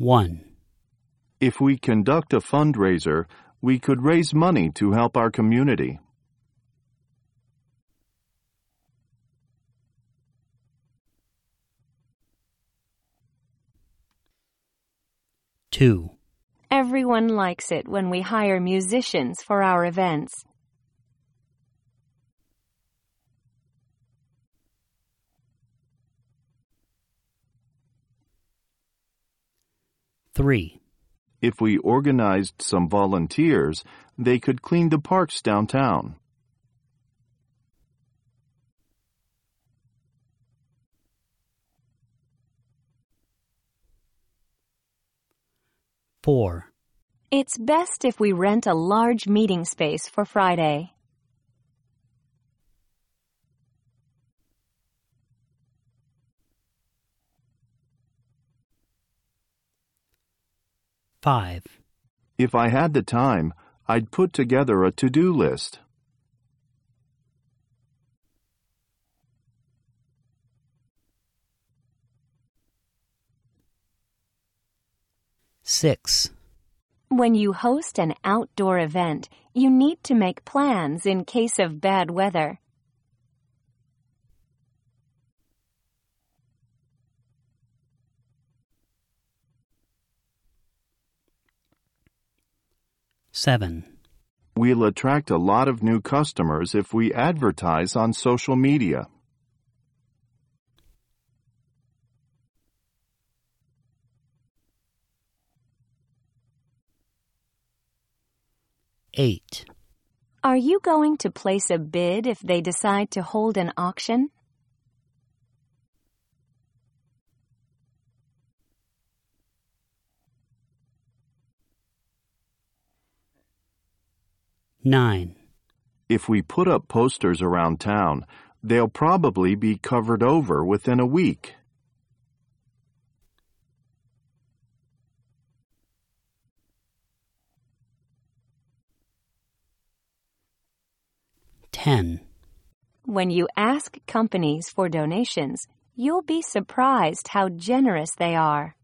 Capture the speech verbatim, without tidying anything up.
one. If we conduct a fundraiser, we could raise money to help our community. two. Everyone likes it when we hire musicians for our events. three. If we organized some volunteers, they could clean the parks downtown. four. It's best if we rent a large meeting space for Friday. five. If I had the time, I'd put together a to-do list. six. When you host an outdoor event, you need to make plans in case of bad weather. seven. We'll attract a lot of new customers if we advertise on social media. eight. Are you going to place a bid if they decide to hold an auction? nine. If we put up posters around town, they'll probably be covered over within a week. ten. When you ask companies for donations, you'll be surprised how generous they are.